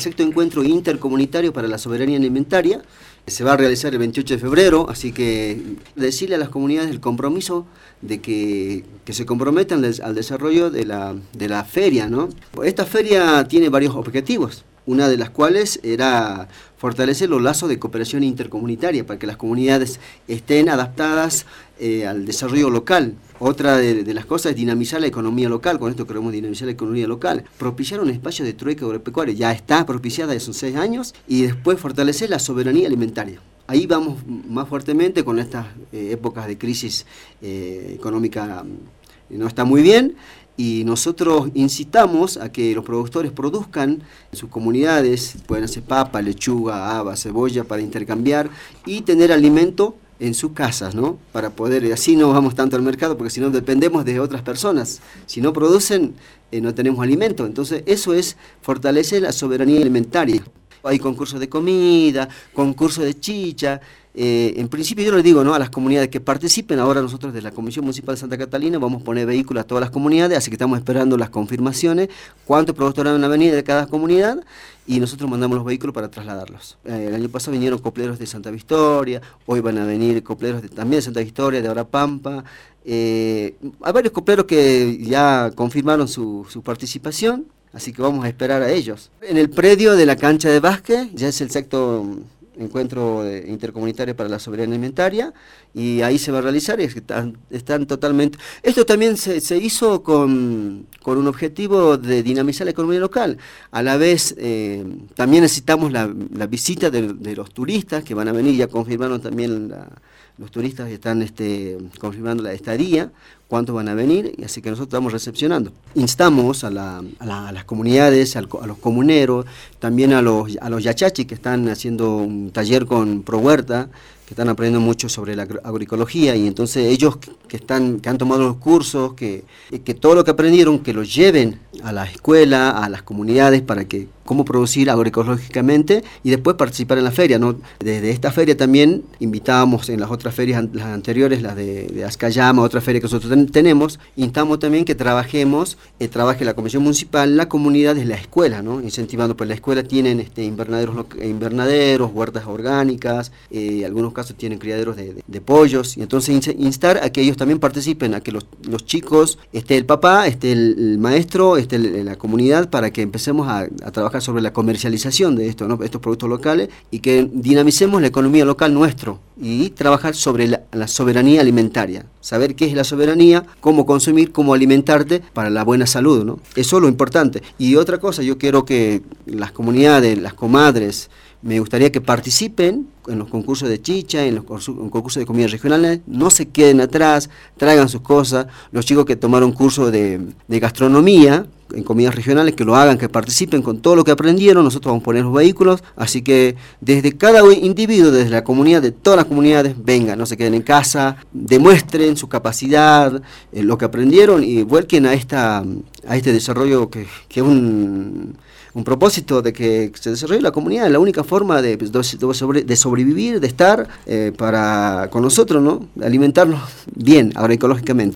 sexto encuentro intercomunitario para la soberanía alimentaria. Se va a realizar el 28 de febrero, así que decirle a las comunidades el compromiso de que se comprometan al desarrollo de la feria, ¿no? Esta feria tiene varios objetivos, una de las cuales era fortalecer los lazos de cooperación intercomunitaria para que las comunidades estén adaptadas al desarrollo local. Otra de las cosas es dinamizar la economía local. Con esto queremos dinamizar la economía local. Propiciar un espacio de trueque agropecuario, ya está propiciada hace 6 años, y después fortalecer la soberanía alimentaria. Ahí vamos más fuertemente con estas épocas de crisis económica, no está muy bien, y nosotros incitamos a que los productores produzcan en sus comunidades, pueden hacer papa, lechuga, haba, cebolla para intercambiar y tener alimento en sus casas, ¿no? Para poder, así no vamos tanto al mercado, porque si no dependemos de otras personas. Si no producen, no tenemos alimento. Entonces eso es fortalecer la soberanía alimentaria. Hay concursos de comida, concursos de chicha. En principio yo les digo, ¿no?, a las comunidades que participen. Ahora nosotros de la Comisión Municipal de Santa Catalina vamos a poner vehículos a todas las comunidades, así que estamos esperando las confirmaciones, cuántos productores van a venir de cada comunidad, y nosotros mandamos los vehículos para trasladarlos. El año pasado vinieron copleros de Santa Victoria, hoy van a venir copleros también de Santa Victoria, de Orapampa. Hay varios copleros que ya confirmaron su participación, así que vamos a esperar a ellos. En el predio de la cancha de básquet, ya es el sexto encuentro intercomunitario para la soberanía alimentaria, y ahí se va a realizar, están totalmente... Esto también se hizo con un objetivo de dinamizar la economía local. A la vez, también necesitamos la visita de los turistas que van a venir, ya confirmaron también los turistas que están confirmando la estadía, cuántos van a venir, y así que nosotros estamos recepcionando. Instamos a las comunidades, a los comuneros, también a los yachachis que están haciendo un taller con ProHuerta, que están aprendiendo mucho sobre la agroecología, y entonces ellos que han tomado los cursos, que todo lo que aprendieron, que lo lleven a la escuela, a las comunidades, para que cómo producir agroecológicamente y después participar en la feria, ¿no? Desde esta feria también invitábamos en las otras ferias, las anteriores, las de Azcayama, otra feria que nosotros tenemos, instamos también que trabaje la Comisión Municipal, la comunidad desde la escuela, ¿no? Incentivando, pues la escuela tienen invernaderos, huertas orgánicas, algunos casos tienen criaderos de pollos, y entonces instar a que ellos también participen, a que los chicos, esté el papá, esté el maestro, esté la comunidad, para que empecemos a trabajar sobre la comercialización de esto, ¿no?, estos productos locales, y que dinamicemos la economía local nuestro, y trabajar sobre la soberanía alimentaria, saber qué es la soberanía, cómo consumir, cómo alimentarte para la buena salud, ¿no? Eso es lo importante. Y otra cosa, yo quiero que las comunidades, las comadres, me gustaría que participen en los concursos de chicha, en concursos de comidas regionales, no se queden atrás, traigan sus cosas. Los chicos que tomaron curso de gastronomía en comidas regionales, que lo hagan, que participen con todo lo que aprendieron. Nosotros vamos a poner los vehículos, así que desde cada individuo, desde la comunidad, de todas las comunidades, vengan, no se queden en casa, demuestren su capacidad, lo que aprendieron, y vuelquen a este desarrollo que es un propósito de que se desarrolle la comunidad. Es la única forma de sobrevivir, de estar con nosotros, ¿no?, de alimentarnos bien agroecológicamente.